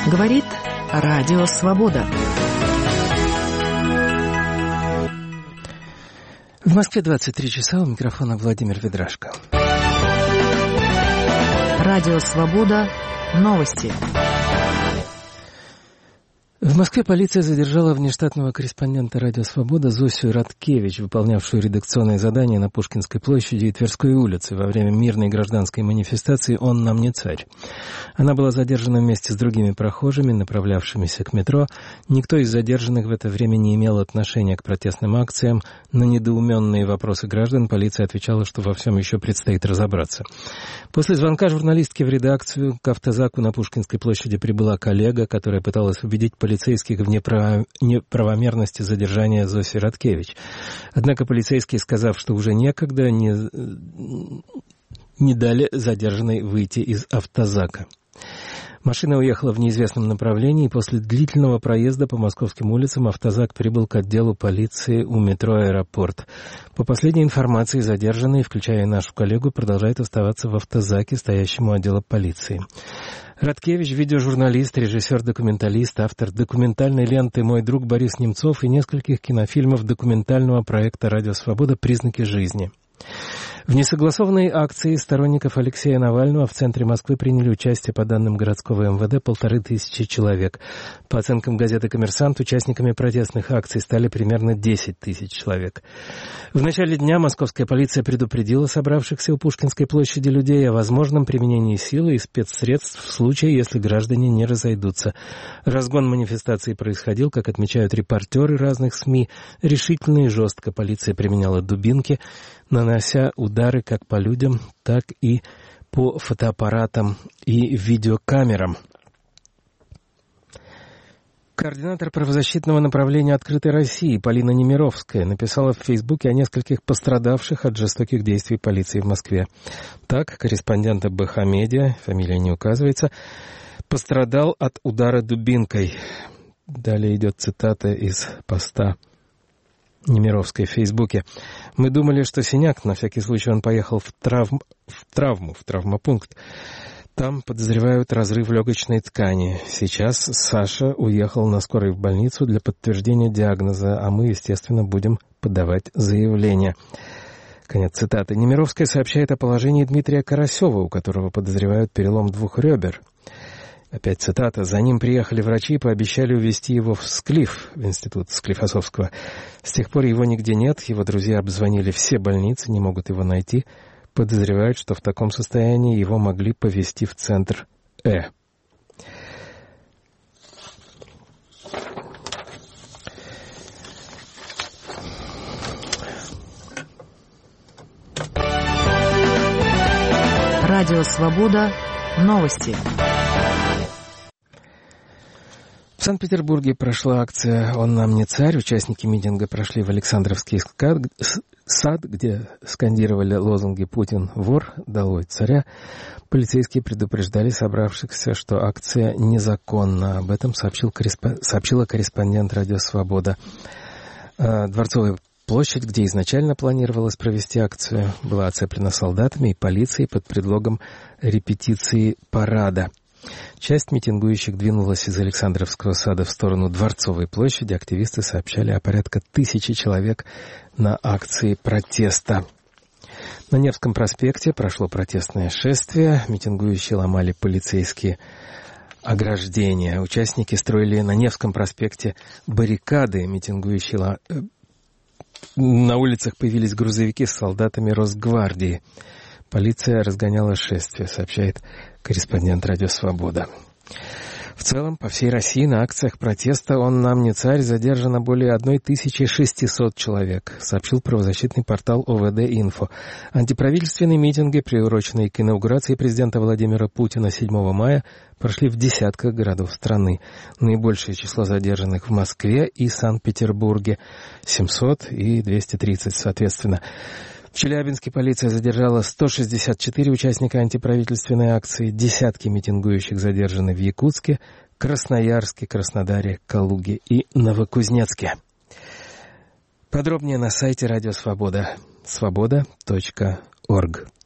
Говорит Радио Свобода. В Москве 23 часа, у микрофона Владимир Ведрашко. Радио Свобода. Новости. В Москве полиция задержала внештатного корреспондента «Радио Свобода» Зосю Радкевич, выполнявшую редакционные задания на Пушкинской площади и Тверской улице во время мирной гражданской манифестации «Он нам не царь». Она была задержана вместе с другими прохожими, направлявшимися к метро. Никто из задержанных в это время не имел отношения к протестным акциям. На недоуменные вопросы граждан полиция отвечала, что во всем еще предстоит разобраться. После звонка журналистки в редакцию к автозаку на Пушкинской площади прибыла коллега, которая пыталась убедить полицейских в неправомерности задержания Зоси Радкевич. Однако полицейские, сказав, что уже некогда, не дали задержанной выйти из автозака. Машина уехала в неизвестном направлении, и после длительного проезда по московским улицам автозак прибыл к отделу полиции у метро «Аэропорт». По последней информации, задержанные, включая нашу коллегу, продолжают оставаться в автозаке, стоящем у отдела полиции. Радкевич — видеожурналист, режиссер-документалист, автор документальной ленты «Мой друг Борис Немцов» и нескольких кинофильмов документального проекта «Радио Свобода. Признаки жизни». В несогласованной акции сторонников Алексея Навального в центре Москвы приняли участие, по данным городского МВД, 1500 человек. По оценкам газеты «Коммерсант», участниками протестных акций стали примерно 10 тысяч человек. В начале дня московская полиция предупредила собравшихся у Пушкинской площади людей о возможном применении силы и спецсредств в случае, если граждане не разойдутся. Разгон манифестации происходил, как отмечают репортеры разных СМИ, решительно и жестко. Полиция применяла дубинки, нанося удары как по людям, так и по фотоаппаратам и видеокамерам. Координатор правозащитного направления «Открытой России» Полина Немировская написала в Фейсбуке о нескольких пострадавших от жестоких действий полиции в Москве. Так, корреспондент БХ Медиа, фамилия не указывается, пострадал от удара дубинкой. Далее идет цитата из поста Немировской в Фейсбуке. «Мы думали, что синяк, на всякий случай он поехал в травмопункт. Там подозревают разрыв легочной ткани. Сейчас Саша уехал на скорой в больницу для подтверждения диагноза, а мы, естественно, будем подавать заявление». Конец цитаты. Немировская сообщает о положении Дмитрия Карасева, у которого подозревают перелом 2 ребер. Опять цитата. «За ним приехали врачи и пообещали увезти его в Склиф, в институт Склифосовского. С тех пор его нигде нет, его друзья обзвонили все больницы, не могут его найти. Подозревают, что в таком состоянии его могли повезти в центр Э». Радио Свобода. Новости. В Санкт-Петербурге прошла акция «Он нам не царь». Участники митинга прошли в Александровский сад, где скандировали лозунги «Путин вор, долой царя». Полицейские предупреждали собравшихся, что акция незаконна. Об этом сообщила корреспондент «Радио Свобода». Дворцовая площадь, где изначально планировалось провести акцию, была оцеплена солдатами и полицией под предлогом репетиции парада. Часть митингующих двинулась из Александровского сада в сторону Дворцовой площади. Активисты сообщали о порядка 1000 человек на акции протеста. На Невском проспекте прошло протестное шествие. Митингующие ломали полицейские ограждения. Участники строили на Невском проспекте баррикады. Митингующие на улицах появились грузовики с солдатами Росгвардии. Полиция разгоняла шествие, сообщает корреспондент «Радио Свобода». В целом, по всей России на акциях протеста «Он нам не царь» задержано более 1600 человек, сообщил правозащитный портал ОВД-Инфо. Антиправительственные митинги, приуроченные к инаугурации президента Владимира Путина 7 мая, прошли в десятках городов страны. Наибольшее число задержанных в Москве и Санкт-Петербурге — 700 и 230, соответственно. В Челябинске полиция задержала 164 участника антиправительственной акции, десятки митингующих задержаны в Якутске, Красноярске, Краснодаре, Калуге и Новокузнецке. Подробнее на сайте Радио Свобода. Свобода.орг.